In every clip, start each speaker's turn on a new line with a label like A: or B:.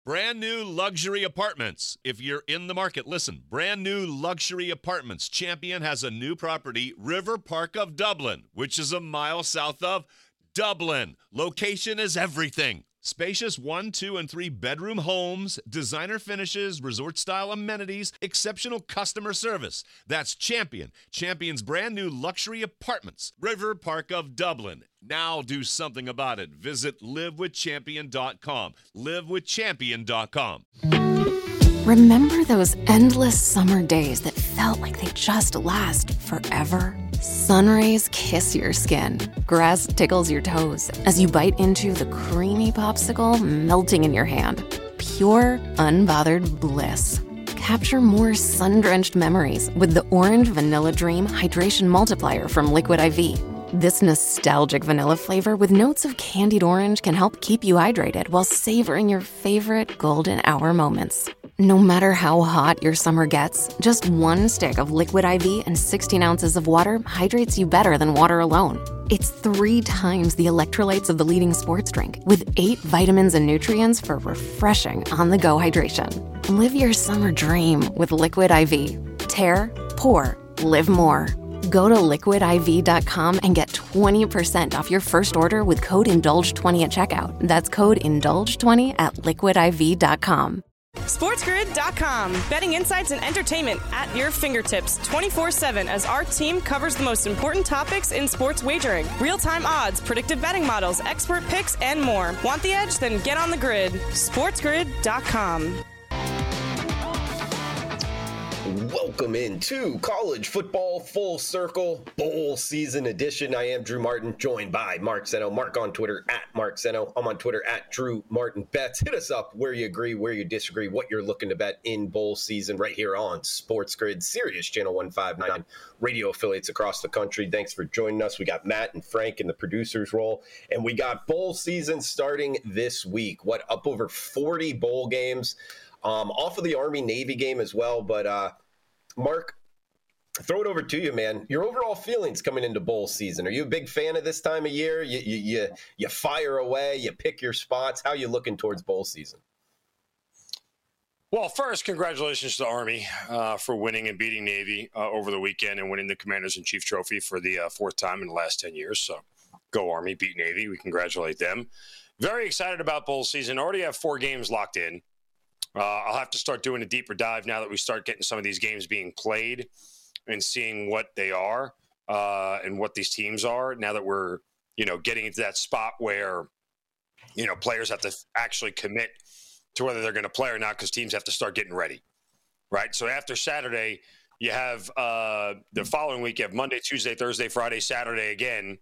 A: Brand new luxury apartments. If you're in the market, listen. Brand new luxury apartments. Champion has a new property, River Park of Dublin, which is a mile south of Dublin. Location is everything. Spacious 1, 2, and 3 bedroom homes, designer finishes, resort-style amenities, exceptional customer service. That's Champion. Champion's brand new luxury apartments. River Park of Dublin. Now do something about it. Visit livewithchampion.com. Livewithchampion.com.
B: Remember those endless summer days that felt like they just last forever? Sun rays kiss your skin. Grass tickles your toes as you bite into the creamy popsicle melting in your hand. Pure, unbothered bliss. Capture more sun-drenched memories with the Orange Vanilla Dream Hydration Multiplier from Liquid IV. This nostalgic vanilla flavor with notes of candied orange can help keep you hydrated while savoring your favorite golden hour moments. No matter how hot your summer gets, just one stick of Liquid IV and 16 ounces of water hydrates you better than water alone. It's 3 times the electrolytes of the leading sports drink, with 8 vitamins and nutrients for refreshing on-the-go hydration. Live your summer dream with Liquid IV. Tear, pour, live more. Go to liquidiv.com and get 20% off your first order with code INDULGE20 at checkout. That's code INDULGE20 at liquidiv.com.
C: SportsGrid.com. Betting insights and entertainment at your fingertips 24/7 as our team covers the most important topics in sports wagering. Real-time odds, predictive betting models, expert picks, and more. Want the edge? Then get on the grid. SportsGrid.com.
D: Welcome into College Football Full Circle Bowl Season Edition. I am Drew Martin, joined by Mark Zeno. Mark on Twitter at Mark Zeno. I'm on Twitter at Drew Martin Bets. Hit us up where you agree, where you disagree, what you're looking to bet in bowl season right here on Sports Grid, Sirius Channel 159, radio affiliates across the country. Thanks for joining us. We got Matt and Frank in the producer's role, and we got bowl season starting this week. Up over 40 bowl games, off of the Army-Navy game as well, but Mark, throw it over to you, man. Your overall feelings coming into bowl season. Are you a big fan of this time of year? You fire away, you pick your spots. How are you looking towards bowl season?
E: Well, first, congratulations to the Army for winning and beating Navy over the weekend and winning the Commanders-in-Chief Trophy for the 4th time in the last 10 years. So go Army, beat Navy. We congratulate them. Very excited about bowl season. Already have 4 games locked in. I'll have to start doing a deeper dive now that we start getting some of these games being played and seeing what they are and what these teams are. Now that we're, getting into that spot where, players have to actually commit to whether they're going to play or not because teams have to start getting ready, right? So after Saturday, you have the following week, you have Monday, Tuesday, Thursday, Friday, Saturday again,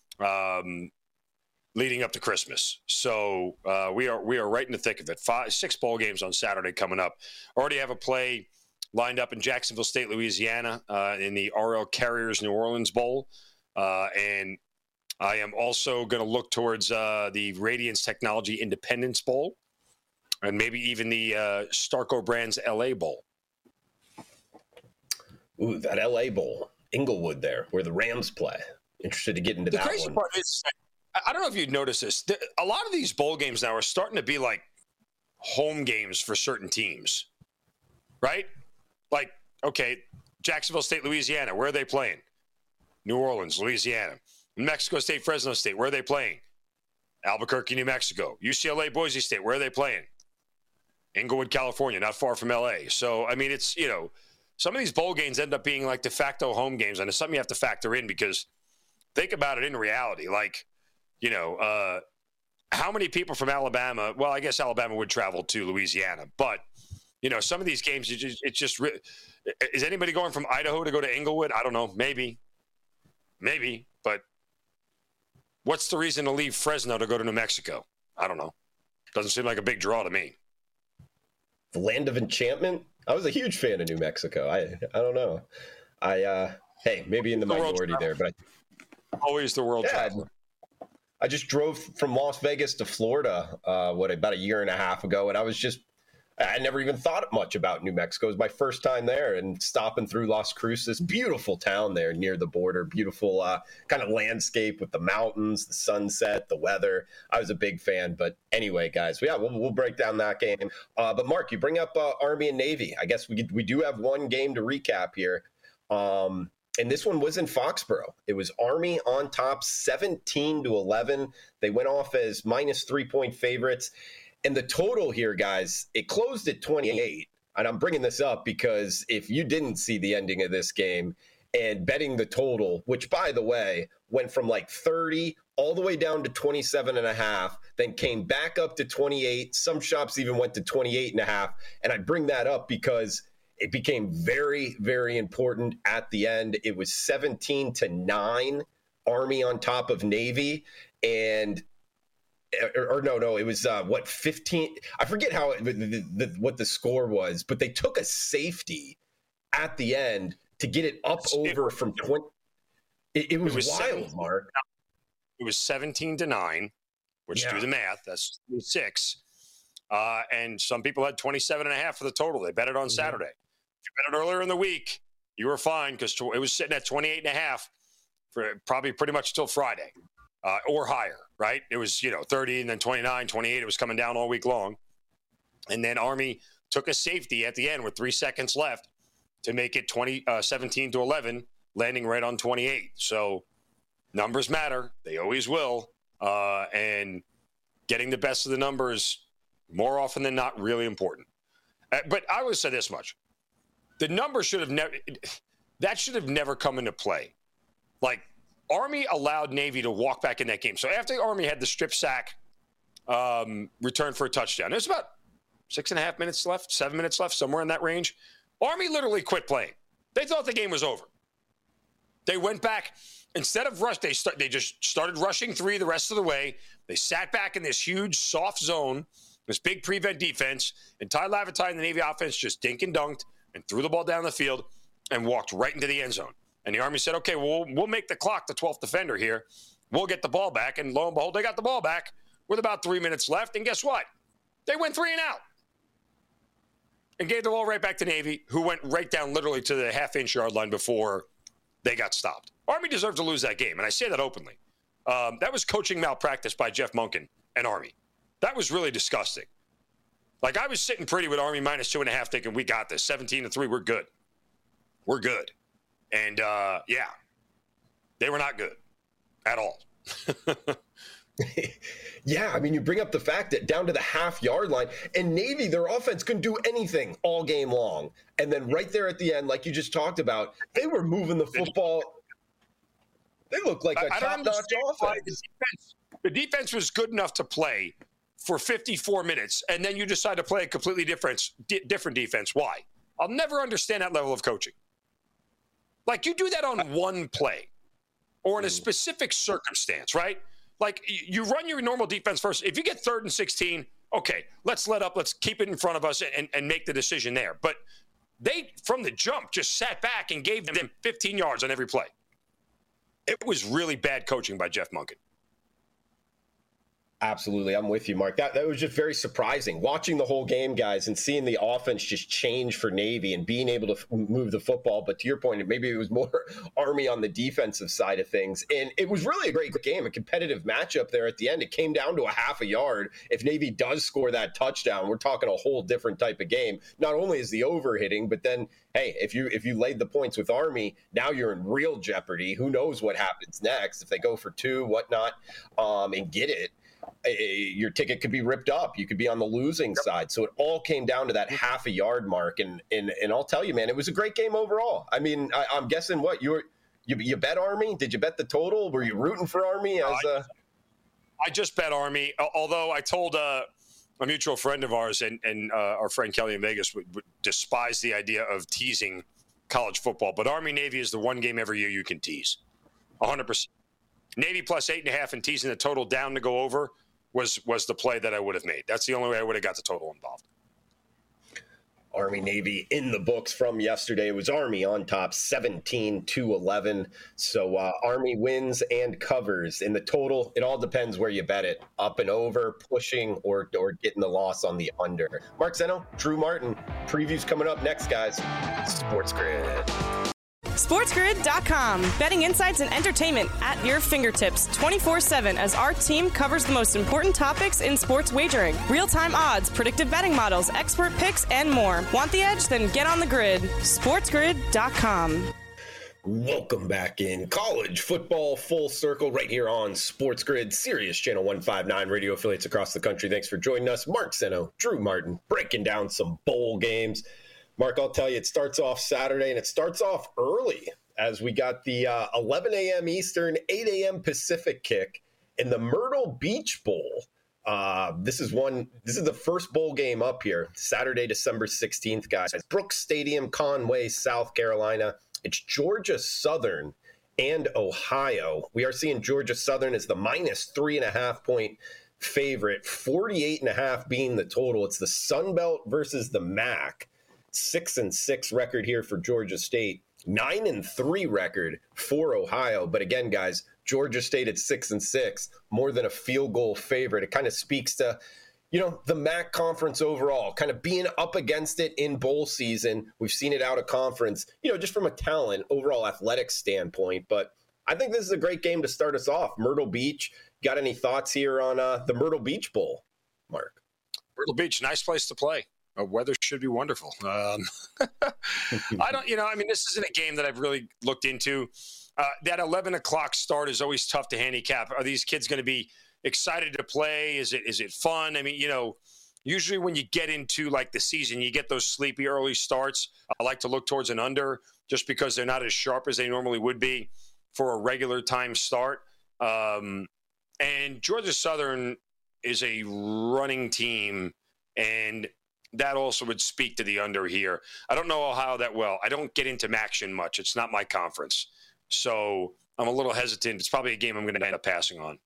E: leading up to Christmas. So we are right in the thick of it. 6 bowl games on Saturday coming up. Already have a play lined up in Jacksonville State, Louisiana, in the RL Carriers New Orleans Bowl. And I am also going to look towards the Radiance Technology Independence Bowl and maybe even the Starco Brands LA Bowl.
D: Ooh, that LA Bowl, Inglewood there, where the Rams play. Interested to get into that one. The crazy
E: part is, I don't know if you'd notice this. A lot of these bowl games now are starting to be like home games for certain teams, right? Like, okay, Jacksonville State, Louisiana, where are they playing? New Orleans, Louisiana. New Mexico State, Fresno State, where are they playing? Albuquerque, New Mexico. UCLA, Boise State, where are they playing? Inglewood, California, not far from LA. So, I mean, it's, some of these bowl games end up being like de facto home games, and it's something you have to factor in because think about it in reality. Like, how many people from Alabama? Well, I guess Alabama would travel to Louisiana, but some of these games, is anybody going from Idaho to go to Inglewood? I don't know. Maybe, but what's the reason to leave Fresno to go to New Mexico? I don't know. Doesn't seem like a big draw to me.
D: The land of enchantment. I was a huge fan of New Mexico. I don't know. Hey, maybe in the minority there, but
E: always the world traveler.
D: I just drove from Las Vegas to Florida, about a year and a half ago, and I was just I never even thought much about New Mexico. It was my first time there, and stopping through Las Cruces, beautiful town there near the border, beautiful kind of landscape with the mountains, the sunset, the weather. I was a big fan. But anyway, guys, we'll break down that game. But Mark, you bring up Army and Navy. I guess we do have one game to recap here. And this one was in Foxborough. It was Army on top, 17-11. They went off as minus 3-point favorites. And the total here, guys, it closed at 28. And I'm bringing this up because if you didn't see the ending of this game and betting the total, which, by the way, went from like 30 all the way down to 27.5, then came back up to 28. Some shops even went to 28.5. And I bring that up because it became very, very important at the end. It was 17-9, Army on top of Navy. And no, it was 15? I forget how what the score was, but they took a safety at the end to get it up over from 20. It was wild, Mark.
E: It was 17-9, which do the math. That's 6. And some people had 27.5 for the total. They bet it on Saturday. If you bet it earlier in the week, you were fine because it was sitting at 28.5 for probably pretty much till Friday. Or higher, right? It was, 30 and then 29, 28. It was coming down all week long. And then Army took a safety at the end with 3 seconds left to make it 17-11, landing right on 28. So numbers matter. They always will. And getting the best of the numbers more often than not really important. But I would say this much. The number should have never come into play. Like, Army allowed Navy to walk back in that game. So after Army had the strip sack return for a touchdown, there's about 6.5 minutes left, 7 minutes left, somewhere in that range. Army literally quit playing. They thought the game was over. They went back. Instead of rush, they just started rushing 3 the rest of the way. They sat back in this huge soft zone, this big prevent defense, and Ty Lavatine and the Navy offense just dink and dunked and threw the ball down the field and walked right into the end zone. And the Army said, okay, well, we'll make the clock the 12th defender here. We'll get the ball back. And lo and behold, they got the ball back with about 3 minutes left. And guess what? They went 3 and out and gave the ball right back to Navy, who went right down literally to the half-inch yard line before they got stopped. Army deserved to lose that game, and I say that openly. That was coaching malpractice by Jeff Monken and Army. That was really disgusting. Like, I was sitting pretty with Army minus 2.5 thinking, we got this. 17-3, we're good. We're good. And, they were not good at all.
D: Yeah, I mean, you bring up the fact that down to the half-yard line, and Navy, their offense couldn't do anything all game long. And then right there at the end, like you just talked about, they were moving the football. They looked like a top-notch offense.
E: The defense was good enough to play for 54 minutes, and then you decide to play a completely different defense. Why? I'll never understand that level of coaching. Like, you do that on one play or in a specific circumstance, right? Like, you run your normal defense first. If you get 3rd and 16, okay, let's let up. Let's keep it in front of us and make the decision there. But they, from the jump, just sat back and gave them 15 yards on every play. It was really bad coaching by Jeff Monken.
D: Absolutely. I'm with you, Mark. That was just very surprising. Watching the whole game, guys, and seeing the offense just change for Navy and being able to move the football. But to your point, maybe it was more Army on the defensive side of things. And it was really a great game, a competitive matchup there at the end. It came down to a half a yard. If Navy does score that touchdown, we're talking a whole different type of game. Not only is the over hitting, but then, hey, if you laid the points with Army, now you're in real jeopardy. Who knows what happens next? If they go for 2, whatnot, and get it, your ticket could be ripped up. You could be on the losing side. So it all came down to that half a yard mark. And I'll tell you, man, it was a great game overall. I mean, I'm guessing what you bet Army? Did you bet the total? Were you rooting for Army?
E: I just bet Army. Although I told a mutual friend of ours and our friend Kelly in Vegas would despise the idea of teasing college football. But Army Navy is the one game every year you can tease. 100%. Navy plus 8.5 and teasing the total down to go over was the play that I would have made. That's the only way I would have got the total involved.
D: Army-Navy in the books from yesterday. It was Army on top, 17-11. So Army wins and covers. In the total, it all depends where you bet it. Up and over, pushing, or getting the loss on the under. Mark Zeno, Drew Martin. Previews coming up next, guys. Sports Grid.
C: SportsGrid.com. Betting insights and entertainment at your fingertips 24/7 as our team covers the most important topics in sports wagering. Real-time odds, predictive betting models, expert picks, and more. Want the edge? Then get on the grid. SportsGrid.com.
D: Welcome back in college football full circle right here on Sports Grid, Sirius Channel 159, radio affiliates across the country. Thanks for joining us. Mark Zeno, Drew Martin, breaking down some bowl games. Mark, I'll tell you, it starts off Saturday, and it starts off early as we got the 11 a.m. Eastern, 8 a.m. Pacific kick in the Myrtle Beach Bowl. This is the first bowl game up here, Saturday, December 16th, guys. Brooks Stadium, Conway, South Carolina. It's Georgia Southern and Ohio. We are seeing Georgia Southern as the minus 3.5 point favorite, 48.5 being the total. It's the Sun Belt versus the MAC. 6-6 record here for Georgia State, 9-3 record for Ohio. But again, guys, Georgia State at 6-6, more than a field goal favorite. It kind of speaks to, the MAC conference overall, kind of being up against it in bowl season. We've seen it out of conference, just from a talent, overall athletics standpoint. But I think this is a great game to start us off. Myrtle Beach, got any thoughts here on the Myrtle Beach Bowl, Mark?
E: Myrtle Beach, nice place to play. Weather should be wonderful. I don't, this isn't a game that I've really looked into. That 11 o'clock start is always tough to handicap. Are these kids going to be excited to play? Is it fun? I mean, usually when you get into like the season, you get those sleepy early starts. I like to look towards an under just because they're not as sharp as they normally would be for a regular time start. And Georgia Southern is a running team, and that also would speak to the under here. I don't know Ohio that well. I don't get into MACtion much. It's not my conference. So I'm a little hesitant. It's probably a game I'm going to end up passing on.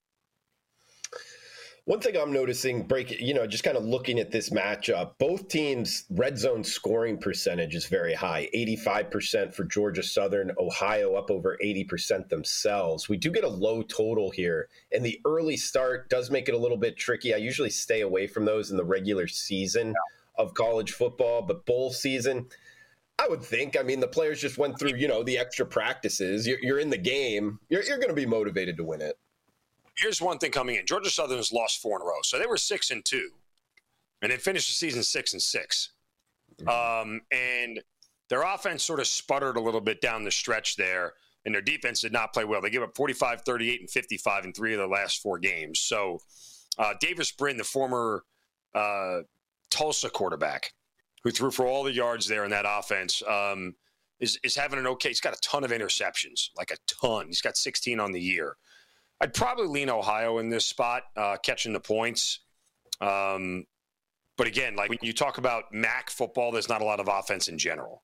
D: One thing I'm noticing, just kind of looking at this matchup, both teams' red zone scoring percentage is very high, 85% for Georgia Southern, Ohio up over 80% themselves. We do get a low total here, and the early start does make it a little bit tricky. I usually stay away from those in the regular season of college football, but bowl season, I would think, the players just went through, the extra practices. You're in the game. You're going to be motivated to win it.
E: Here's one thing coming in. Georgia Southern's lost 4 in a row. So they were 6-2, and they finished the season 6-6. And their offense sort of sputtered a little bit down the stretch there, and their defense did not play well. They gave up 45, 38, and 55 in 3 of their last 4 games. So Davis Brin, the former Tulsa quarterback, who threw for all the yards there in that offense, is having an okay. He's got a ton of interceptions, like a ton. He's got 16 on the year. I'd probably lean Ohio in this spot, catching the points. But again, like when you talk about MAC football, there's not a lot of offense in general.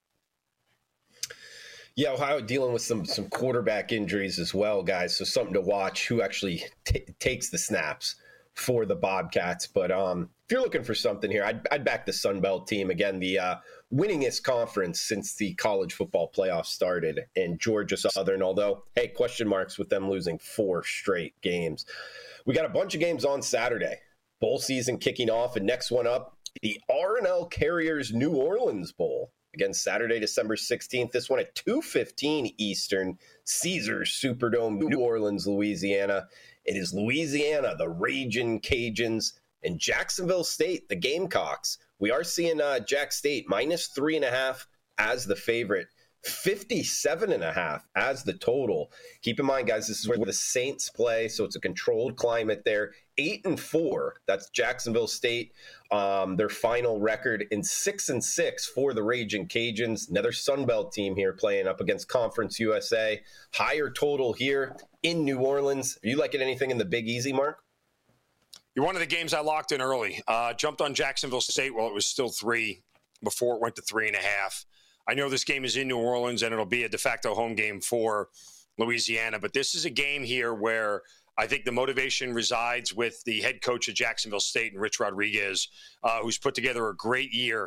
D: Yeah, Ohio dealing with some quarterback injuries as well, guys. So something to watch who actually takes the snaps for the Bobcats. But if you're looking for something here, I'd back the Sun Belt team. Again, the winningest conference since the college football playoffs started, and Georgia Southern, although, hey, question marks with them losing 4 straight games. We got a bunch of games on Saturday. Bowl season kicking off, and next one up, the R+L Carriers New Orleans Bowl. Again, Saturday, December 16th. This one at 2:15 Eastern, Caesars Superdome, New Orleans, Louisiana. It is Louisiana, the Ragin' Cajuns, and Jacksonville State, the Gamecocks. We are seeing Jack State minus 3.5 as the favorite, 57.5 as the total. Keep in mind, guys, this is where the Saints play, so it's a controlled climate there. 8-4, that's Jacksonville State. Their final record in 6-6 for the Ragin' Cajuns. Another Sun Belt team here playing up against Conference USA. Higher total here in New Orleans. Are you liking anything in the Big Easy, Mark?
E: You're one of the games I locked in early. Jumped on Jacksonville State while it was still 3 before it went to 3.5. I know this game is in New Orleans, and it'll be a de facto home game for Louisiana. But this is a game here where I think the motivation resides with the head coach of Jacksonville State and Rich Rodriguez, who's put together a great year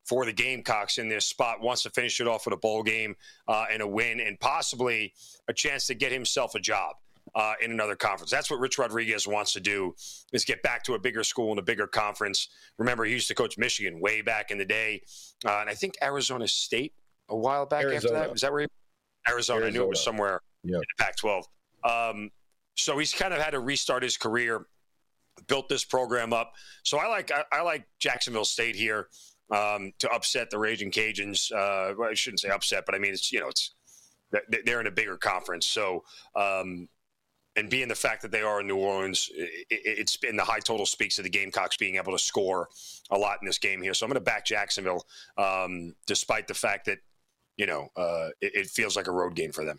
E: for the Gamecocks in this spot, wants to finish it off with a bowl game and a win and possibly a chance to get himself a job in another conference. That's what Rich Rodriguez wants to do, is get back to a bigger school and a bigger conference. Remember, he used to coach Michigan way back in the day. And I think Arizona State a while back after that. Is that where he Arizona. I knew it was somewhere in the Pac-12. So he's kind of had to restart his career, built this program up. So I like Jacksonville State here to upset the Raging Cajuns. Well, I shouldn't say upset, but I mean, they're in a bigger conference. So, and being the fact that they are in New Orleans, it's been the high total speaks of the Gamecocks being able to score a lot in this game here. So I'm going to back Jacksonville, despite the fact that, it feels like a road game for them.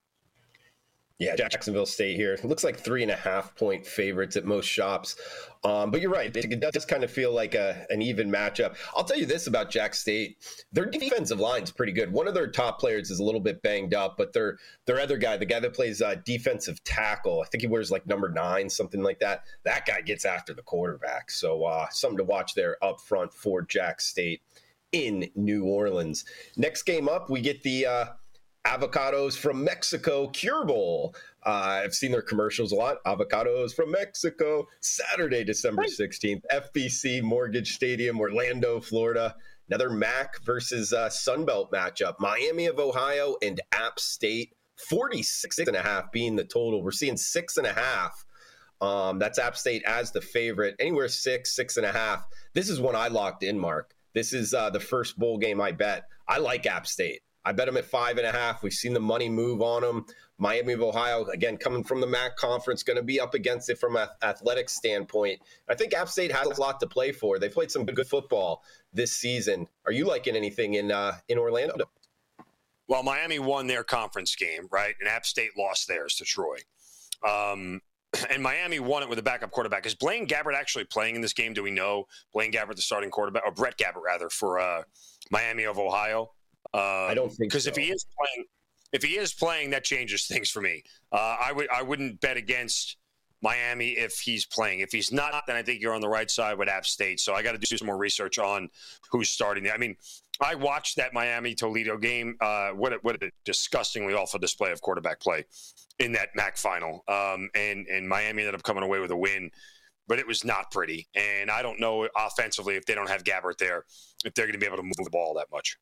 D: Yeah, Jacksonville State here. It looks like 3.5-point favorites at most shops. But you're right. It does kind of feel like an even matchup. I'll tell you this about Jack State. Their defensive line's pretty good. One of their top players is a little bit banged up, but their other guy, the guy that plays defensive tackle, I think he wears like number 9, something like that. That guy gets after the quarterback. So something to watch there up front for Jack State in New Orleans. Next game up, we get the Avocados from Mexico Cure Bowl. I've seen their commercials a lot. Avocados from Mexico. Saturday, December 16th, FBC Mortgage Stadium, Orlando, Florida. Another MAC versus Sunbelt matchup. Miami of Ohio and App State. 46.5 being the total. We're seeing 6.5. That's App State as the favorite. Anywhere 6.5. This is one I locked in, Mark. This is the first bowl game I bet. I like App State. I bet them at 5.5. We've seen the money move on them. Miami of Ohio, again, coming from the MAC conference, going to be up against it from an athletic standpoint. I think App State has a lot to play for. They played some good football this season. Are you liking anything in Orlando?
E: Well, Miami won their conference game, right? And App State lost theirs to Troy. And Miami won it with a backup quarterback. Is Blaine Gabbert actually playing in this game? Do we know Blaine Gabbert, the starting quarterback, or Brett Gabbert, rather, for Miami of Ohio?
D: I don't think
E: because
D: so.
E: if he is playing, that changes things for me. I wouldn't bet against Miami if he's playing. If he's not, then I think you're on the right side with App State. So I got to do some more research on who's starting there. I mean, I watched that Miami Toledo game. What a disgustingly awful display of quarterback play in that MAC final. And Miami ended up coming away with a win, but it was not pretty. And I don't know offensively, if they don't have Gabbert there, if they're going to be able to move the ball that much.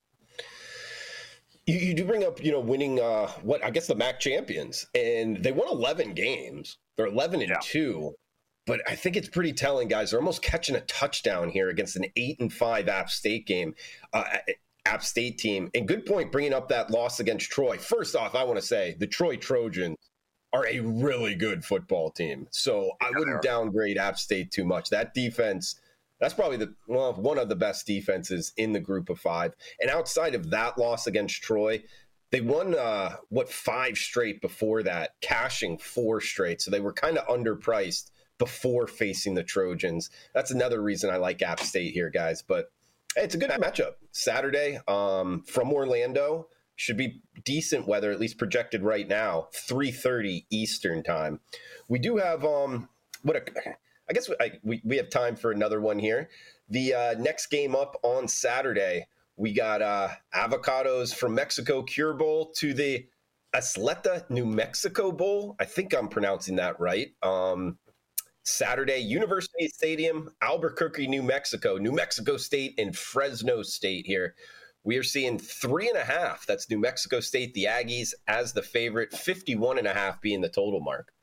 D: You do bring up, winning the MAC champions, and they won 11 games. They're 11-2, but I think it's pretty telling, guys. They're almost catching a touchdown here against an 8-5 App State game, App State team. And good point bringing up that loss against Troy. First off, I want to say the Troy Trojans are a really good football team, so I wouldn't downgrade App State too much. That defense. That's probably one of the best defenses in the group of 5. And outside of that loss against Troy, they won, 5 straight before that, cashing 4 straight. So they were kind of underpriced before facing the Trojans. That's another reason I like App State here, guys. But hey, it's a good matchup. Saturday from Orlando. Should be decent weather, at least projected right now, 3:30 Eastern time. We do have I guess we have time for another one here. The next game up on Saturday, we got Avocados from Mexico Cure Bowl to the Isleta, New Mexico Bowl. I think I'm pronouncing that right. Saturday, University Stadium, Albuquerque, New Mexico State, and Fresno State here. We are seeing 3.5. That's New Mexico State, the Aggies, as the favorite, 51.5 being the total, mark.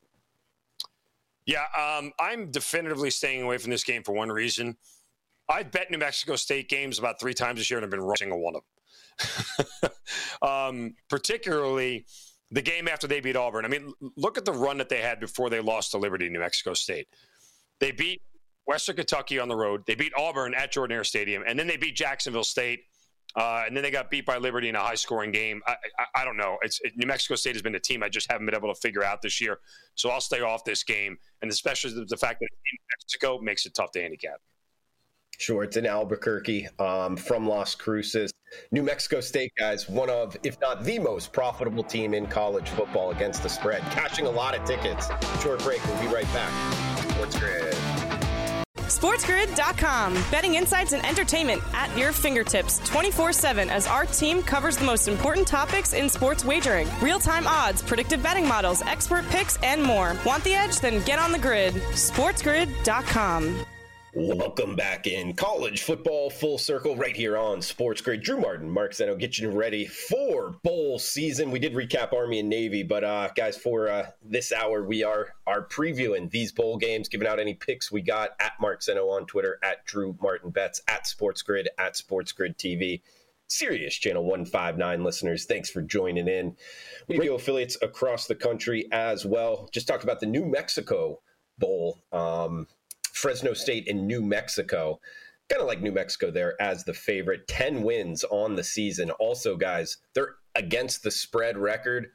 E: Yeah, I'm definitively staying away from this game for one reason. I bet New Mexico State games about 3 times this year, and I've been wrong single one of them. Particularly the game after they beat Auburn. I mean, look at the run that they had before they lost to Liberty, New Mexico State. They beat Western Kentucky on the road. They beat Auburn at Jordan-Hare Stadium, and then they beat Jacksonville State. And then they got beat by Liberty in a high-scoring game. I don't know. New Mexico State has been a team I just haven't been able to figure out this year. So I'll stay off this game, and especially the fact that it's in Mexico makes it tough to handicap.
D: Sure, it's in Albuquerque from Las Cruces. New Mexico State, guys, one of, if not the most profitable team in college football against the spread, cashing a lot of tickets. Short break. We'll be right back. Sports Grid.
C: SportsGrid.com. Betting insights and entertainment at your fingertips 24/7 as our team covers the most important topics in sports wagering. Real-time odds, predictive betting models, expert picks, and more. Want the edge? Then get on the grid. SportsGrid.com.
D: Welcome back in College Football Full Circle right here on Sports Grid. Drew Martin, Mark Zeno, getting you ready for bowl season. We did recap Army and Navy, but guys, for this hour, we are previewing these bowl games, giving out any picks we got at Mark Zeno on Twitter, at Drew Martin Bets, at Sports Grid, at Sports Grid TV. Sirius Channel 159 listeners, thanks for joining in. Radio affiliates across the country as well. Just talked about the New Mexico Bowl. Fresno State and New Mexico. Kind of like New Mexico there as the favorite. 10 wins on the season. Also, guys, they're against the spread record,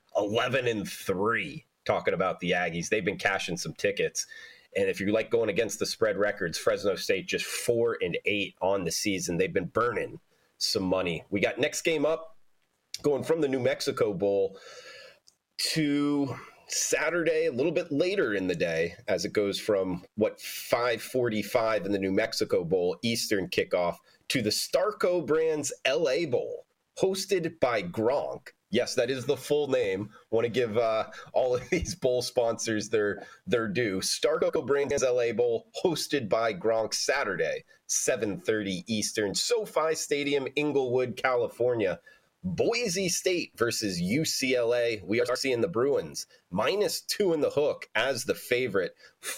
D: 11-3. Talking about the Aggies. They've been cashing some tickets. And if you like going against the spread records, Fresno State just 4-8 on the season. They've been burning some money. We got next game up, going from the New Mexico Bowl to Saturday, a little bit later in the day, as it goes from 5:45 in the New Mexico Bowl Eastern kickoff to the Starco Brands LA Bowl, hosted by Gronk. Yes, that is the full name. Want to give all of these bowl sponsors their due. Starco Brands LA Bowl, hosted by Gronk, Saturday, 7:30 Eastern, SoFi Stadium, Inglewood, California. Boise State versus UCLA. We are seeing the Bruins -2 in the hook as the favorite,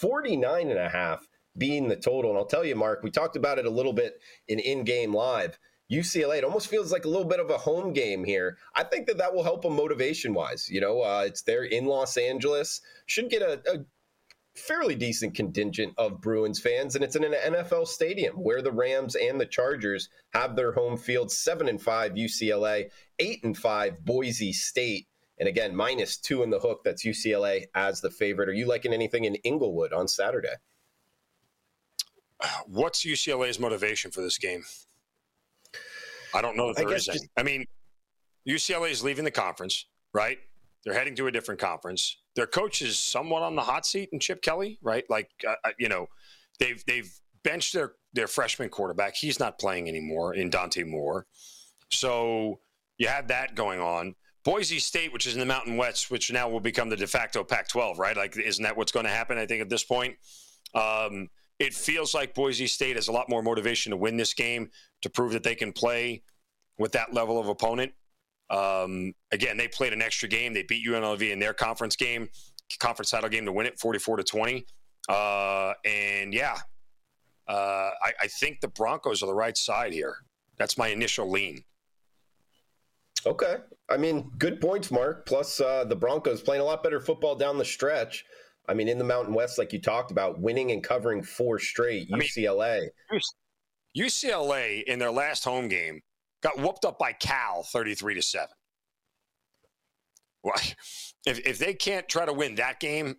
D: 49.5 being the total. And I'll tell you, Mark, we talked about it a little bit in-game live. UCLA, it almost feels like a little bit of a home game here. I think that will help them motivation-wise. It's there in Los Angeles. Should get a fairly decent contingent of Bruins fans, and it's in an NFL stadium where the Rams and the Chargers have their home field. 7-5 UCLA, 8-5 Boise State, and again, -2 in the hook. That's UCLA as the favorite. Are you liking anything in Inglewood on Saturday?
E: What's UCLA's motivation for this game? I don't know if there is any. I mean, UCLA is leaving the conference, right? They're heading to a different conference. Their coach is somewhat on the hot seat in Chip Kelly, right? They've benched their freshman quarterback. He's not playing anymore in Dante Moore. So you have that going on. Boise State, which is in the Mountain West, which now will become the de facto Pac-12, right? Like, isn't that what's going to happen, I think, at this point? It feels like Boise State has a lot more motivation to win this game, to prove that they can play with that level of opponent. Again, they played an extra game. They beat UNLV in their conference title game to win it 44-20. I think the Broncos are the right side here. That's my initial lean.
D: Okay. I mean, good points, Mark. Plus, the Broncos playing a lot better football down the stretch. I mean, in the Mountain West, like you talked about, winning and covering 4 straight. UCLA.
E: UCLA in their last home game got whooped up by Cal 33-7. Well, if they can't try to win that game,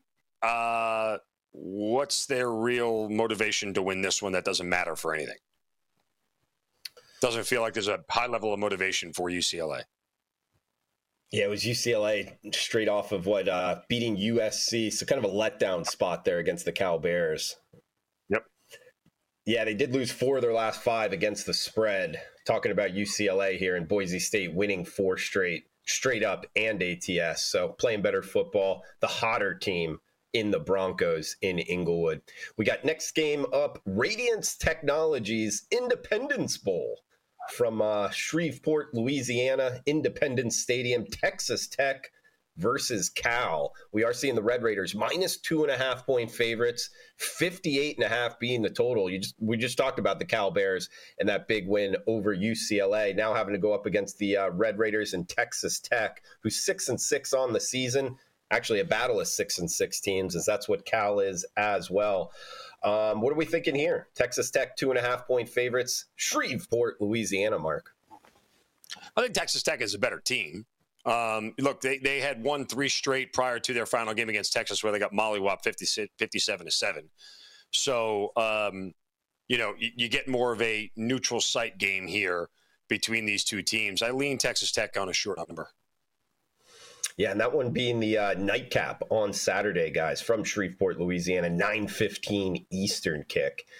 E: what's their real motivation to win this one that doesn't matter for anything? Doesn't feel like there's a high level of motivation for UCLA.
D: Yeah, it was UCLA straight off of beating USC. So kind of a letdown spot there against the Cal Bears.
E: Yep.
D: Yeah, they did lose 4 of their last 5 against the spread. Talking about UCLA here, and Boise State winning 4 straight up and ATS. So playing better football, the hotter team in the Broncos in Inglewood. We got next game up, Radiance Technologies Independence Bowl from Shreveport, Louisiana, Independence Stadium, Texas Tech versus Cal. We are seeing the Red Raiders -2.5 point favorites, 58.5 being the total. We just talked about the Cal Bears and that big win over UCLA. Now having to go up against the Red Raiders and Texas Tech, who's 6-6 on the season. Actually, a battle of 6-6 teams, as that's what Cal is as well. What are we thinking here? Texas Tech 2.5 point favorites. Shreveport, Louisiana, Mark.
E: I think Texas Tech is a better team. Look, they had won 3 straight prior to their final game against Texas, where they got mollywopped 57-7. So, you get more of a neutral site game here between these two teams. I lean Texas Tech on a short number.
D: Yeah, and that one being the nightcap on Saturday, guys, from Shreveport, Louisiana, 9:15 Eastern kick.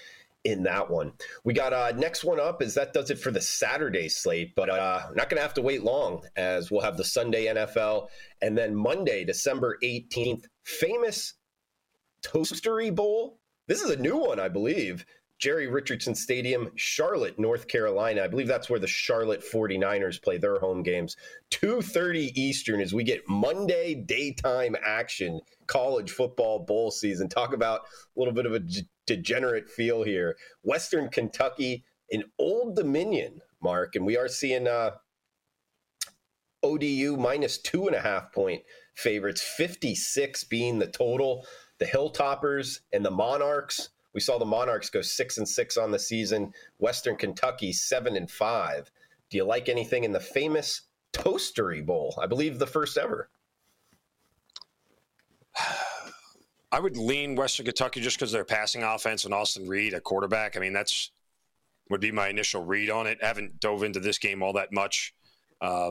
D: in that one. We got next one up is that does it for the Saturday slate, but not going to have to wait long as we'll have the Sunday NFL and then Monday, December 18th, famous Toastery Bowl. This is a new one, I believe. Jerry Richardson Stadium, Charlotte, North Carolina. I believe that's where the Charlotte 49ers play their home games. 2:30 Eastern as we get Monday daytime action, college football bowl season. Talk about a little bit of a degenerate feel here. Western Kentucky in Old Dominion, Mark, and we are seeing ODU minus 2.5 point favorites, 56 being the total. The Hilltoppers and the Monarchs. We saw the Monarchs go 6-6 on the season. Western Kentucky 7-5. Do you like anything in the famous Toastery Bowl? I believe the first ever.
E: I would lean Western Kentucky just because they're passing offense and Austin Reed at quarterback. I mean, that's would be my initial read on it. I haven't dove into this game all that much. I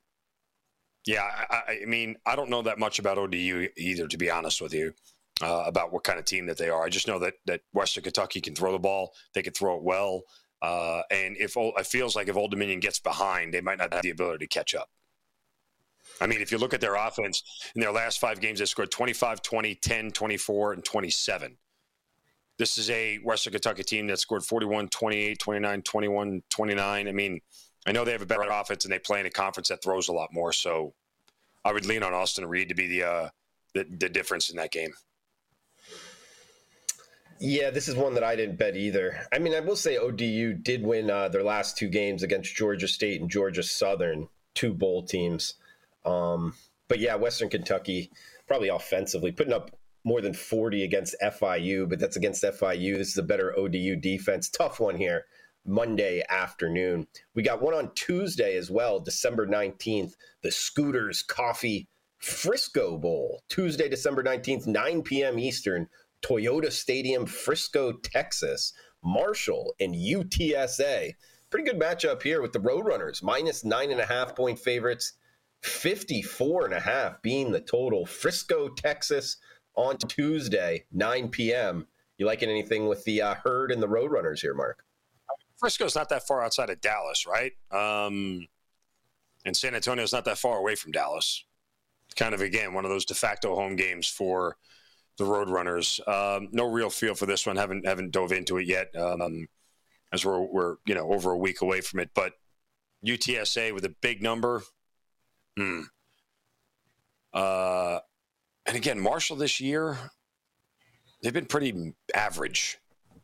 E: mean, I don't know that much about ODU either, to be honest with you. About what kind of team that they are. I just know that Western Kentucky can throw the ball. They can throw it well. And it feels like if Old Dominion gets behind, they might not have the ability to catch up. I mean, if you look at their offense, in their last 5 games, they scored 25, 20, 10, 24, and 27. This is a Western Kentucky team that scored 41, 28, 29, 21, 29. I mean, I know they have a better offense and they play in a conference that throws a lot more. So I would lean on Austin Reed to be the difference in that game.
D: Yeah, this is one that I didn't bet either. I mean, I will say ODU did win their last 2 games against Georgia State and Georgia Southern, 2 bowl teams. But yeah, Western Kentucky, probably offensively, putting up more than 40 against FIU, but that's against FIU. This is a better ODU defense. Tough one here, Monday afternoon. We got one on Tuesday as well, December 19th, the Scooters Coffee Frisco Bowl. Tuesday, December 19th, 9 p.m. Eastern. Toyota Stadium, Frisco, Texas, Marshall, and UTSA. Pretty good matchup here with the Roadrunners, minus 9.5 point favorites, 54.5 being the total. Frisco, Texas on Tuesday, 9 p.m. You liking anything with the Herd and the Roadrunners here, Mark?
E: Frisco's not that far outside of Dallas, right? And San Antonio's not that far away from Dallas. Kind of, again, one of those de facto home games for the Roadrunners. No real feel for this one. Haven't dove into it yet, as we're over a week away from it. But UTSA with a big number. And again, Marshall this year, they've been pretty average.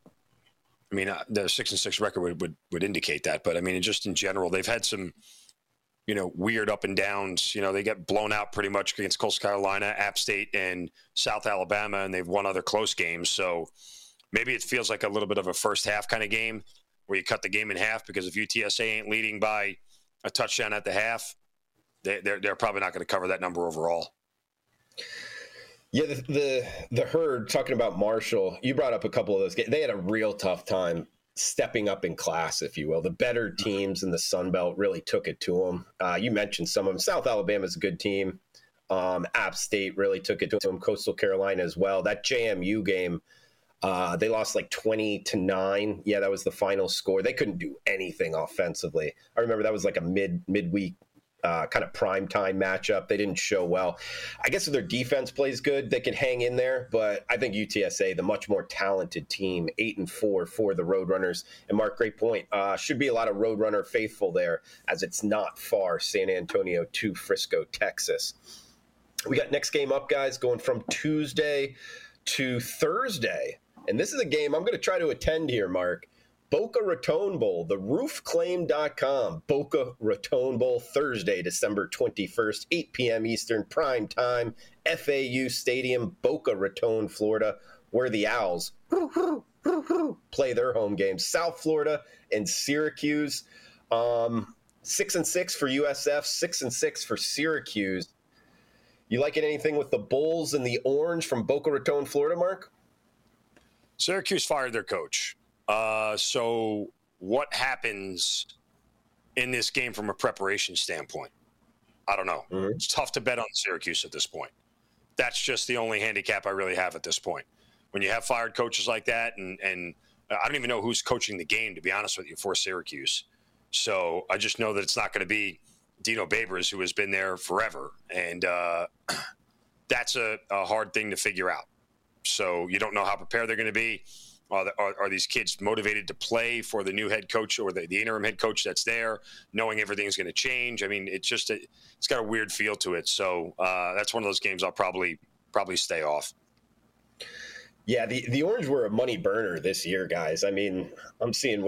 E: I mean, the 6-6 record would indicate that. But I mean, just in general, they've had some weird up and downs. They get blown out pretty much against Coastal Carolina, App State, and South Alabama, and they've won other close games. So maybe it feels like a little bit of a first half kind of game where you cut the game in half, because if UTSA ain't leading by a touchdown at the half, they're probably not going to cover that number overall.
D: Yeah, the Herd, talking about Marshall, you brought up a couple of those games. They had a real tough time stepping up in class, if you will. The better teams in the Sun Belt really took it to them. You mentioned some of them. South Alabama's a good team. App State really took it to them. Coastal Carolina as well. That JMU game, they lost like 20-9. Yeah, that was the final score. They couldn't do anything offensively. I remember that was like a midweek kind of primetime matchup. They didn't show well. I guess if their defense plays good, they can hang in there. But I think UTSA, the much more talented team, 8-4 for the Roadrunners. And Mark, great point. Should be a lot of Roadrunner faithful there, as it's not far, San Antonio to Frisco, Texas. We got next game up, guys, going from Tuesday to Thursday. And this is a game I'm going to try to attend here, Mark. Boca Raton Bowl, the roofclaim.com. Boca Raton Bowl, Thursday, December 21st, 8 p.m. Eastern, prime time, FAU Stadium, Boca Raton, Florida, where the Owls play their home games. South Florida and Syracuse. 6-6 for USF, 6-6 for Syracuse. You liking anything with the Bulls and the Orange from Boca Raton, Florida, Mark?
E: Syracuse fired their coach. So what happens in this game from a preparation standpoint? I don't know. Mm-hmm. It's tough to bet on Syracuse at this point. That's just the only handicap I really have at this point. When you have fired coaches like that and I don't even know who's coaching the game, to be honest with you, for Syracuse. So I just know that it's not going to be Dino Babers, who has been there forever. And that's a hard thing to figure out. So you don't know how prepared they're going to be. Are these kids motivated to play for the new head coach or the interim head coach that's there, knowing everything's going to change? I mean, it's got a weird feel to it. So that's one of those games I'll probably stay off.
D: Yeah, the Orange were a money burner this year, guys. I mean, I'm seeing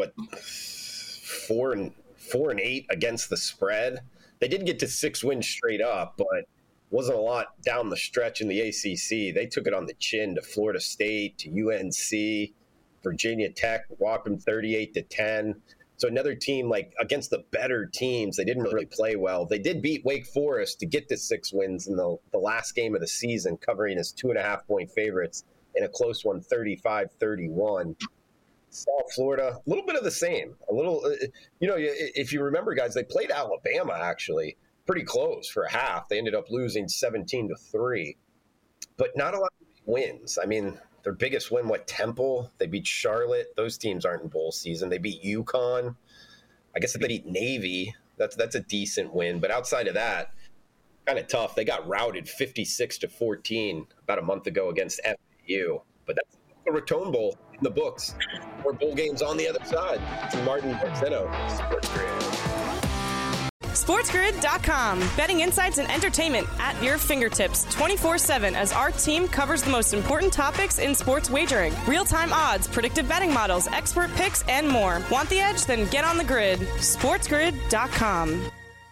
D: 4-8 against the spread. They did get to 6 wins straight up, but wasn't a lot down the stretch in the ACC. They took it on the chin to Florida State, to UNC, Virginia Tech, walked them 38-10. So another team, like against the better teams, they didn't really play well. They did beat Wake Forest to get to 6 wins in the last game of the season, covering as 2.5-point favorites in a close one, 35-31. South Florida, a little bit of the same. A little, if you remember, guys, they played Alabama actually pretty close for a half. They ended up losing 17-3, but not a lot of wins. I mean, their biggest win, Temple? They beat Charlotte. Those teams aren't in bowl season. They beat UConn. I guess if they beat Navy, that's a decent win. But outside of that, kind of tough. They got routed 56-14 about a month ago against FAU. But that's a Raton Bowl in the books. More bowl games on the other side. Drew Martin, Mark Zeno, Sports Grid.
C: SportsGrid.com. Betting insights and entertainment at your fingertips 24/7 as our team covers the most important topics in sports wagering. Real-time odds, predictive betting models, expert picks, and more. Want the edge? Then get on the grid. SportsGrid.com.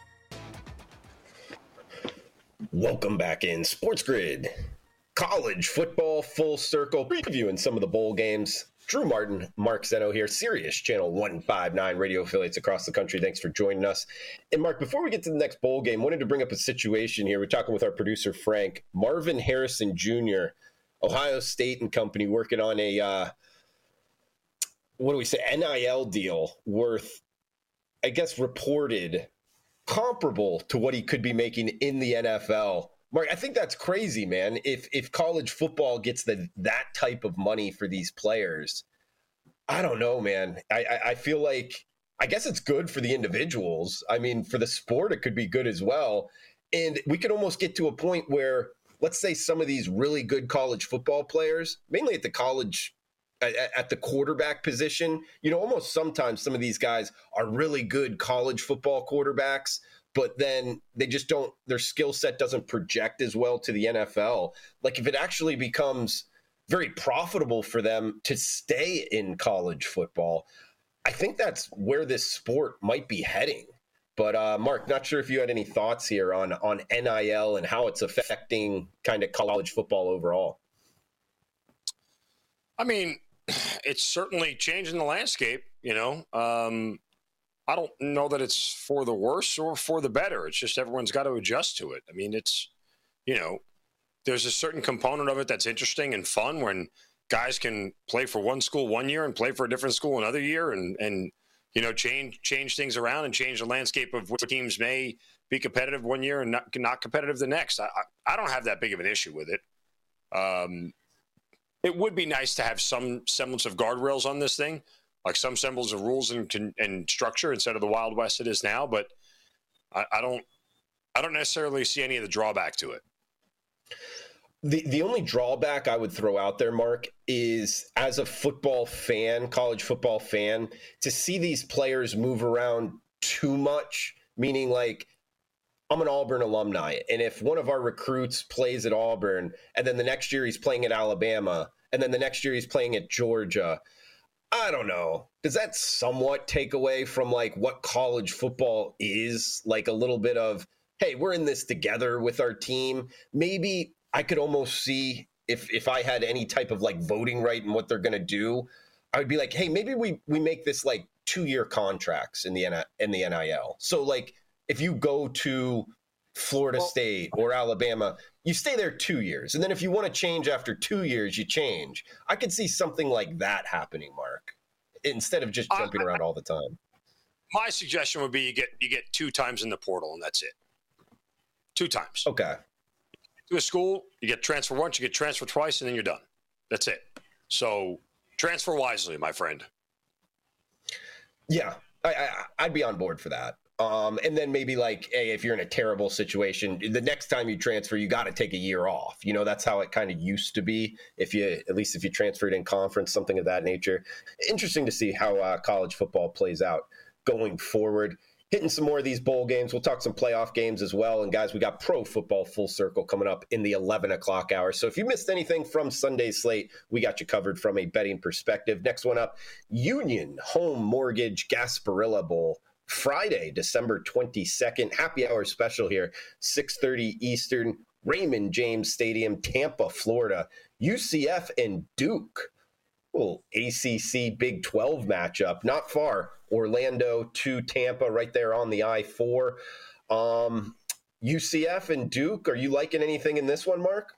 D: Welcome back in Sports Grid. College football full circle, previewing some of the bowl games. Drew Martin, Mark Zeno here, Sirius Channel 159 radio affiliates across the country. Thanks for joining us. And Mark, before we get to the next bowl game, wanted to bring up a situation here. We're talking with our producer, Frank. Marvin Harrison Jr., Ohio State and company, working on a, NIL deal worth, I guess, reported comparable to what he could be making in the NFL. Mark, I think that's crazy, man. If college football gets that type of money for these players, I don't know, man. I feel like, I guess it's good for the individuals. I mean, for the sport, it could be good as well. And we could almost get to a point where, let's say some of these really good college football players, mainly at the college, at the quarterback position, almost sometimes some of these guys are really good college football quarterbacks, but then they just don't, their skill set doesn't project as well to the NFL. Like if it actually becomes very profitable for them to stay in college football, I think that's where this sport might be heading. But Mark, not sure if you had any thoughts here on NIL and how it's affecting kind of college football overall.
E: I mean, it's certainly changing the landscape, I don't know that it's for the worse or for the better. It's just everyone's got to adjust to it. I mean, it's, there's a certain component of it that's interesting and fun when guys can play for one school one year and play for a different school another year and change things around and change the landscape of which teams may be competitive one year and not competitive the next. I don't have that big of an issue with it. It would be nice to have some semblance of guardrails on this thing, like some semblance of rules and structure instead of the Wild West it is now. But I don't necessarily see any of the drawback to it.
D: The only drawback I would throw out there, Mark, is as a football fan, college football fan, to see these players move around too much, meaning like I'm an Auburn alumni, and if one of our recruits plays at Auburn and then the next year he's playing at Alabama and then the next year he's playing at Georgia, I don't know. Does that somewhat take away from like what college football is? Like a little bit of, hey, we're in this together with our team. Maybe I could almost see if I had any type of like voting right in what they're going to do, I would be like, hey, maybe we make this like 2-year contracts in the NIL. So like if you go to Florida State or Alabama, you stay there 2 years. And then if you want to change after 2 years, you change. I could see something like that happening, Mark, instead of just jumping around all the time.
E: My suggestion would be you get 2 times in the portal and that's it. 2 times.
D: Okay. To
E: a school, you get transfer once, you get transfer twice, and then you're done. That's it. So Transfer wisely, my friend.
D: Yeah, I'd be on board for that. And then maybe like, hey, if you're in a terrible situation, the next time you transfer, you got to take a year off. You know, that's how it kind of used to be. At least if you transferred in conference, something of that nature. Interesting to see how college football plays out going forward. Hitting some more of these bowl games. We'll talk some playoff games as well. And guys, we got Pro Football Full Circle coming up in the 11 o'clock hour. So if you missed anything from Sunday's slate, we got you covered from a betting perspective. Next one up, Union Home Mortgage Gasparilla Bowl. Friday, December 22nd, happy hour special here, 6:30 Eastern, Raymond James Stadium, Tampa, Florida. UCF and Duke. Little ACC Big 12 matchup, not far. Orlando to Tampa, right there on the I-4. UCF and Duke, are you liking anything in this one, Mark?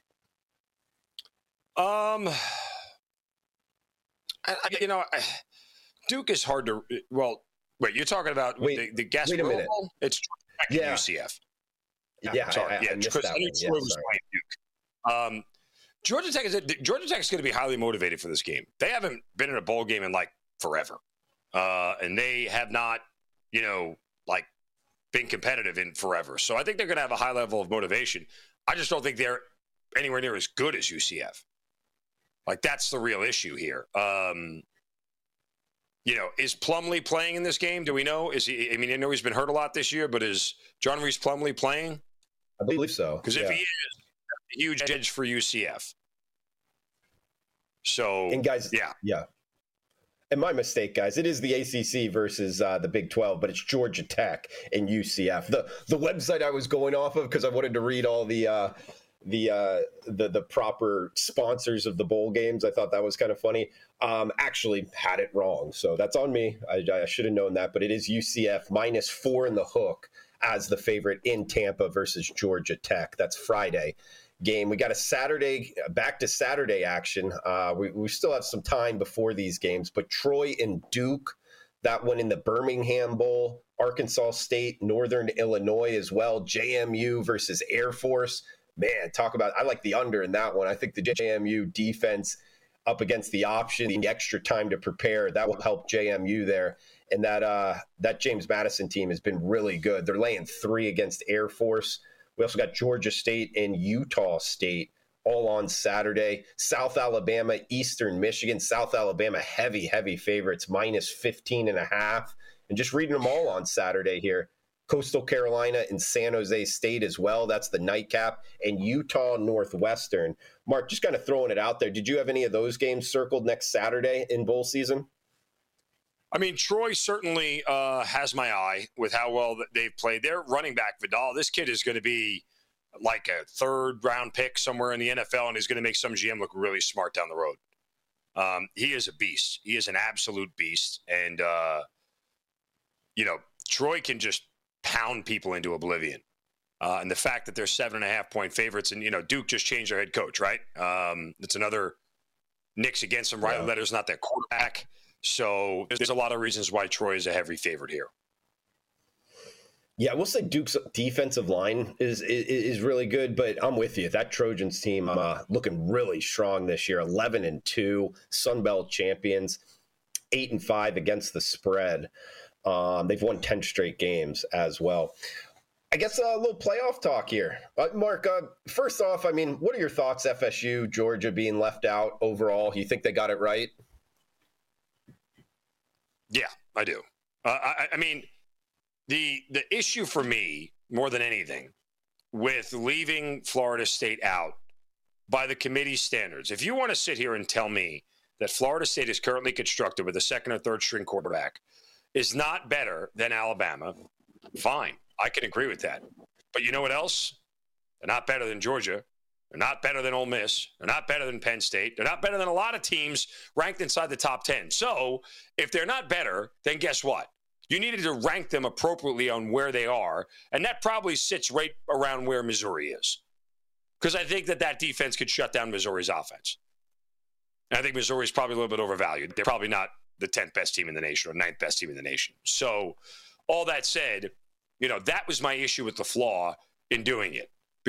E: Duke is hard to. Well, wait, you're talking about the Gasparilla Bowl? It's UCF.
D: Yeah,
E: sorry.
D: I missed that one.
E: Troy was playing Duke. Georgia Tech is going to be highly motivated for this game. They haven't been in a bowl game in like forever, and they have not, been competitive in forever. So I think they're going to have a high level of motivation. I just don't think they're anywhere near as good as UCF. Like, that's the real issue here. Is Plumlee playing in this game? Do we know? Is he? I mean, I know he's been hurt a lot this year, but is John Reese Plumlee playing?
D: I believe so.
E: Because if he is, that's a huge edge for UCF. So,
D: and guys, yeah. And my mistake, guys, it is the ACC versus the Big 12, but it's Georgia Tech and UCF. The website I was going off of, because I wanted to read all the proper sponsors of the bowl games. I thought that was kind of funny. Actually had it wrong. So that's on me. I should have known that, but it is UCF -4 in the hook as the favorite in Tampa versus Georgia Tech. That's Friday game. We got a Saturday, back to Saturday action. We still have some time before these games, but Troy and Duke, that one in the Birmingham Bowl, Arkansas State, Northern Illinois as well, JMU versus Air Force. Man, talk about, I like the under in that one. I think the JMU defense up against the option, the extra time to prepare, that will help JMU there. And that James Madison team has been really good. They're laying 3 against Air Force. We also got Georgia State and Utah State all on Saturday. South Alabama, Eastern Michigan. South Alabama, heavy favorites, -15.5. And just reading them all on Saturday here. Coastal Carolina and San Jose State as well. That's the nightcap. And Utah Northwestern. Mark, just kind of throwing it out there. Did you have any of those games circled next Saturday in bowl season?
E: I mean, Troy certainly has my eye with how well they've played. Their running back, Vidal, this kid is going to be like a 3rd-round pick somewhere in the NFL, and he's going to make some GM look really smart down the road. He is a beast. He is an absolute beast. And, Troy can just pound people into oblivion. And the fact that they're 7.5-point favorites, and, Duke just changed their head coach, right? It's another Knicks against them. Riley Letter's not their quarterback. So there's a lot of reasons why Troy is a heavy favorite here.
D: Yeah, we'll say Duke's defensive line is really good, but I'm with you. That Trojans team looking really strong this year. 11-2, Sun Belt champions, 8-5 against the spread. They've won 10 straight games as well. I guess a little playoff talk here. Mark, first off, I mean, what are your thoughts, FSU, Georgia being left out overall? You think they got it right?
E: Yeah, I do. I mean, the issue for me, more than anything, with leaving Florida State out by the committee's standards, if you want to sit here and tell me that Florida State is currently constructed with a 2nd or 3rd string quarterback is not better than Alabama, fine. I can agree with that. But you know what else? They're not better than Georgia. They're not better than Ole Miss. They're not better than Penn State. They're not better than a lot of teams ranked inside the top 10. So if they're not better, then guess what? You needed to rank them appropriately on where they are, and that probably sits right around where Missouri is. Because I think that defense could shut down Missouri's offense. And I think Missouri's probably a little bit overvalued. They're probably not the 10th best team in the nation or 9th best team in the nation. So all that said, that was my issue with the flaw in doing it.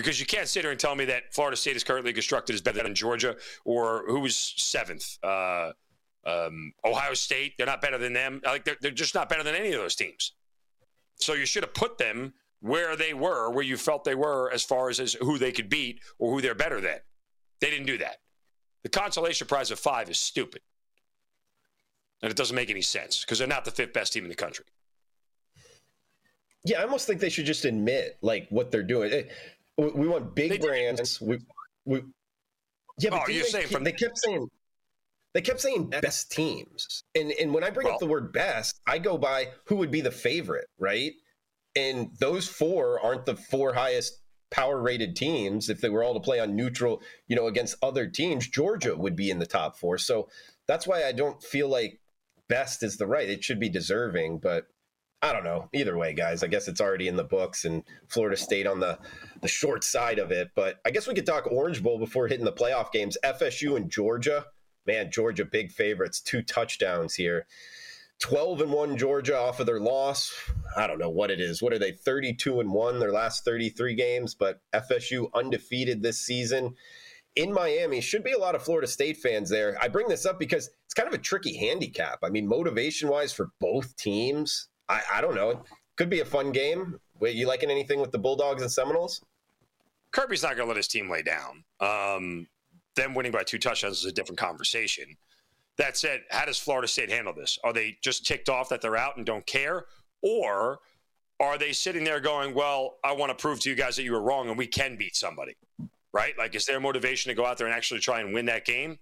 E: Because you can't sit here and tell me that Florida State is currently constructed as better than Georgia, or who was 7th? Ohio State. They're not better than them. Like they're just not better than any of those teams. So you should have put them where they were, where you felt they were, as far as who they could beat or who they're better than. They didn't do that. The consolation prize of 5 is stupid. And it doesn't make any sense because they're not the 5th best team in the country.
D: Yeah, I almost think they should just admit like what they're doing. We want big brands. But
E: you're saying
D: they kept saying best teams. And when I bring up the word best, I go by who would be the favorite, right? And those 4 aren't the 4 highest power rated teams. If they were all to play on neutral, against other teams, Georgia would be in the top 4. So that's why I don't feel like best is the right. It should be deserving, but I don't know. Either way, guys, I guess it's already in the books and Florida State on the short side of it. But I guess we could talk Orange Bowl before hitting the playoff games. FSU and Georgia. Man, Georgia, big favorites, 2 touchdowns here. 12-1 Georgia off of their loss. I don't know what it is. What are they, 32-1 their last 33 games? But FSU undefeated this season in Miami. Should be a lot of Florida State fans there. I bring this up because it's kind of a tricky handicap. I mean, motivation-wise for both teams, I don't know. It could be a fun game. Wait, you liking anything with the Bulldogs and Seminoles?
E: Kirby's not going to let his team lay down. Them winning by 2 touchdowns is a different conversation. That said, how does Florida State handle this? Are they just ticked off that they're out and don't care? Or are they sitting there going, well, I want to prove to you guys that you were wrong and we can beat somebody, right? Like, is there motivation to go out there and actually try and win that game?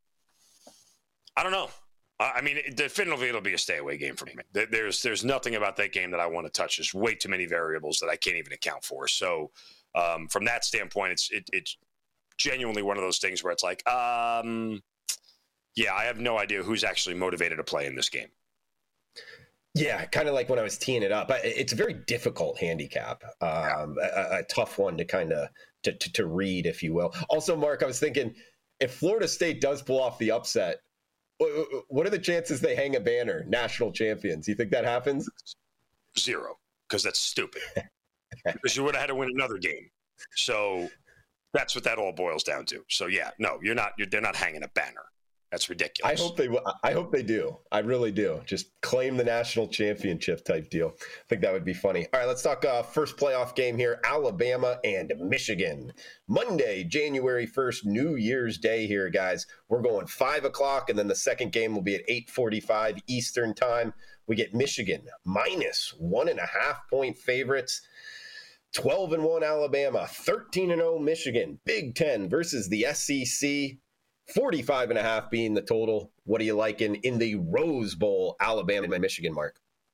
E: I don't know. I mean, definitively it'll be a stay-away game for me. There's nothing about that game that I want to touch. There's way too many variables that I can't even account for. So from that standpoint, it's genuinely one of those things where it's like, yeah, I have no idea who's actually motivated to play in this game.
D: Yeah, kind of like when I was teeing it up. It's a very difficult handicap, a tough one to kind of to read, if you will. Also, Mark, I was thinking, if Florida State does pull off the upset, what are the chances they hang a banner, national champions? You think that happens?
E: 0, because that's stupid. Because you would have had to win another game. So that's what that all boils down to. So, yeah, no, they're not hanging a banner. That's ridiculous.
D: I hope they do. I really do. Just claim the national championship type deal. I think that would be funny. All right, let's talk first playoff game here, Alabama and Michigan. Monday, January 1st, New Year's Day here, guys. We're going 5 o'clock, and then the second game will be at 8:45 Eastern time. We get Michigan minus 1.5 point favorites. 12-1 Alabama, 13-0 Michigan. Big Ten versus the SEC. 45.5 being the total. What are you liking in the Rose Bowl, Alabama and Michigan, Mark?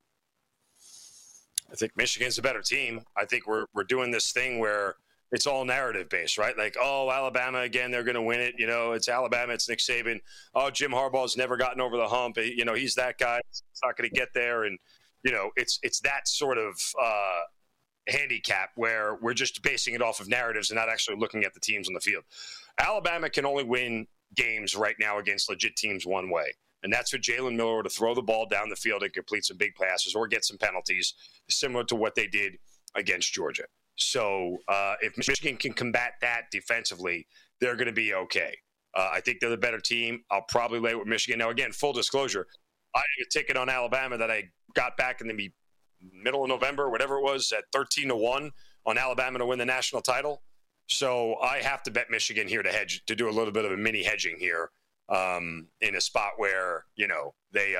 E: I think Michigan's a better team. I think we're doing this thing where it's all narrative based, right? Like, oh, Alabama again, they're going to win it. It's Alabama, it's Nick Saban. Oh, Jim Harbaugh's never gotten over the hump. He's that guy. It's not going to get there, and it's that sort of handicap where we're just basing it off of narratives and not actually looking at the teams on the field. Alabama can only win games right now against legit teams one way, and that's for Jalen Miller to throw the ball down the field and complete some big passes or get some penalties, similar to what they did against Georgia. So if Michigan can combat that defensively, they're going to be okay. I think they're the better team. I'll probably lay with Michigan. Now, again, full disclosure, I have a ticket on Alabama that I got back in the middle of November, whatever it was, at 13-1 on Alabama to win the national title. So I have to bet Michigan here to hedge, to do a little bit of a mini hedging here in a spot where, they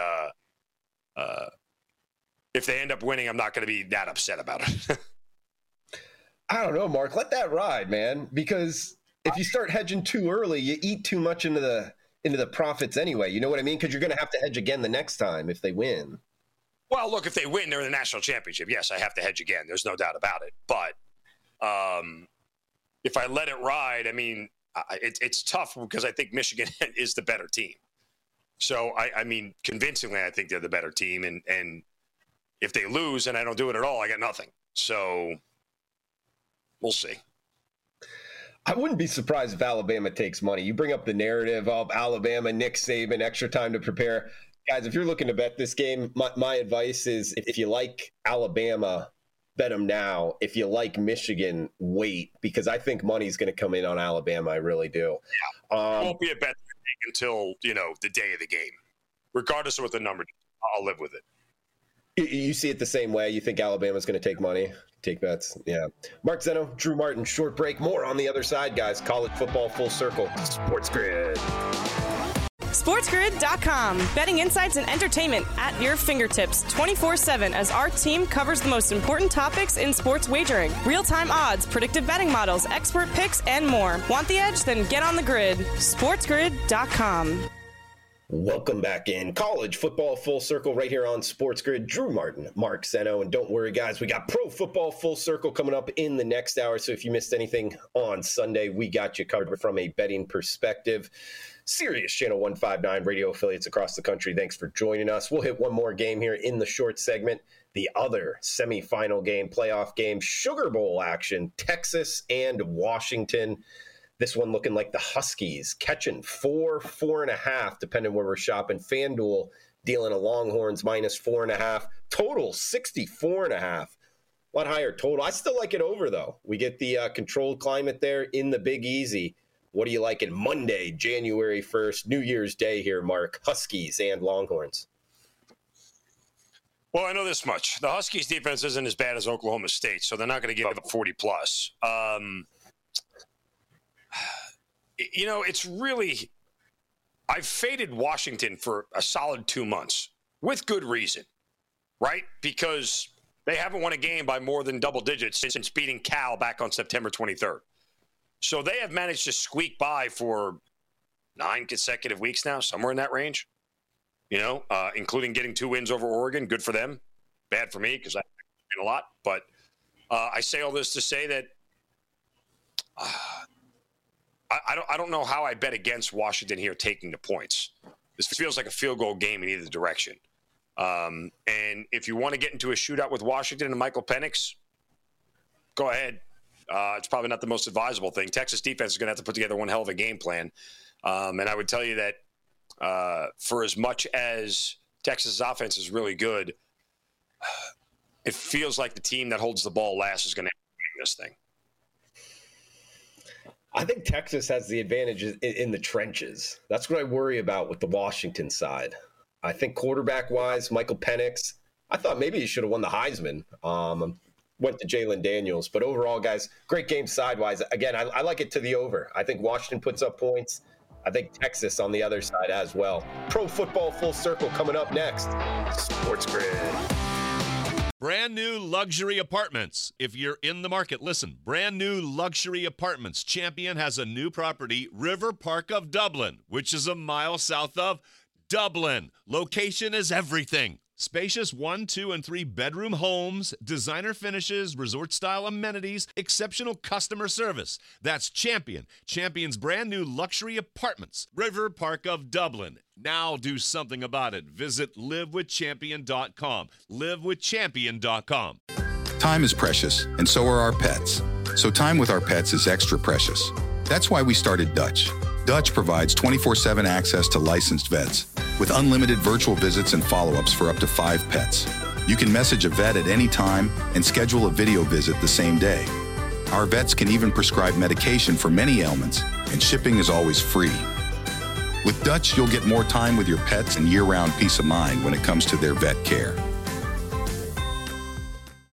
E: if they end up winning, I'm not going to be that upset about it.
D: I don't know, Mark. Let that ride, man. Because if you start hedging too early, you eat too much into the profits anyway. You know what I mean? Because you're going to have to hedge again the next time if they win.
E: Well, look, if they win, they're in the national championship. Yes, I have to hedge again. There's no doubt about it. But if I let it ride, I mean, it's tough because I think Michigan is the better team. So, I mean, convincingly, I think they're the better team. And if they lose and I don't do it at all, I got nothing. So we'll see.
D: I wouldn't be surprised if Alabama takes money. You bring up the narrative of Alabama, Nick Saban, extra time to prepare. Guys, if you're looking to bet this game, my advice is if you like Alabama, bet them now. If you like Michigan, wait, because I think money's going to come in on Alabama. I really do.
E: Yeah. It won't be a bet until, the day of the game. Regardless of what the number is, I'll live with it.
D: You see it the same way? You think Alabama's going to take money? Take bets? Yeah. Mark Zeno, Drew Martin, short break. More on the other side, guys. College football full circle. Sports Grid.
C: SportsGrid.com. Betting insights and entertainment at your fingertips 24/7 as our team covers the most important topics in sports wagering. Real-time odds, predictive betting models, expert picks, and more. Want the edge? Then get on the grid. SportsGrid.com.
D: Welcome back in. College football full circle right here on Sports Grid. Drew Martin, Mark Zeno. And don't worry, guys, we got pro football full circle coming up in the next hour. So if you missed anything on Sunday, we got you covered from a betting perspective. Sirius Channel 159 radio affiliates across the country. Thanks for joining us. We'll hit one more game here in the short segment. The other semifinal game, playoff game, Sugar Bowl action, Texas and Washington. This one looking like the Huskies catching 4.5, depending where we're shopping. FanDuel dealing a Longhorns minus 4.5. Total 64.5. A lot higher total. I still like it over, though. We get the controlled climate there in the Big Easy. What do you like in Monday, January 1st, New Year's Day here, Mark? Huskies and Longhorns.
E: Well, I know this much. The Huskies defense isn't as bad as Oklahoma State, so they're not going to give up 40-plus. It's really – I've faded Washington for a solid 2 months with good reason, right? Because they haven't won a game by more than double digits since beating Cal back on September 23rd. So they have managed to squeak by for 9 consecutive weeks now, somewhere in that range, including getting 2 wins over Oregon. Good for them. Bad for me because I win a lot. But I say all this to say that I don't know how I bet against Washington here taking the points. This feels like a field goal game in either direction. And if you want to get into a shootout with Washington and Michael Penix, go ahead. It's probably not the most advisable thing. Texas defense is going to have to put together one hell of a game plan. And I would tell you that for as much as Texas' offense is really good, it feels like the team that holds the ball last is going to win this thing.
D: I think Texas has the advantage in the trenches. That's what I worry about with the Washington side. I think quarterback-wise, Michael Penix, I thought maybe he should have won the Heisman. Went to Jalen Daniels. But overall, guys, great game side-wise. Again, I like it to the over. I think Washington puts up points. I think Texas on the other side as well. Pro football full circle coming up next. Sports Grid.
A: Brand new luxury apartments. If you're in the market, listen. Brand new luxury apartments. Champion has a new property, River Park of Dublin, which is a mile south of Dublin. Location is everything. Spacious 1, 2, and 3 bedroom homes, designer finishes, resort-style amenities, exceptional customer service. That's Champion. Champion's brand new luxury apartments. River Park of Dublin. Now do something about it. Visit livewithchampion.com. Livewithchampion.com.
F: Time is precious, and so are our pets. So time with our pets is extra precious. That's why we started Dutch. Dutch provides 24/7 access to licensed vets with unlimited virtual visits and follow-ups for up to 5 pets. You can message a vet at any time and schedule a video visit the same day. Our vets can even prescribe medication for many ailments, and shipping is always free. With Dutch, you'll get more time with your pets and year-round peace of mind when it comes to their vet care.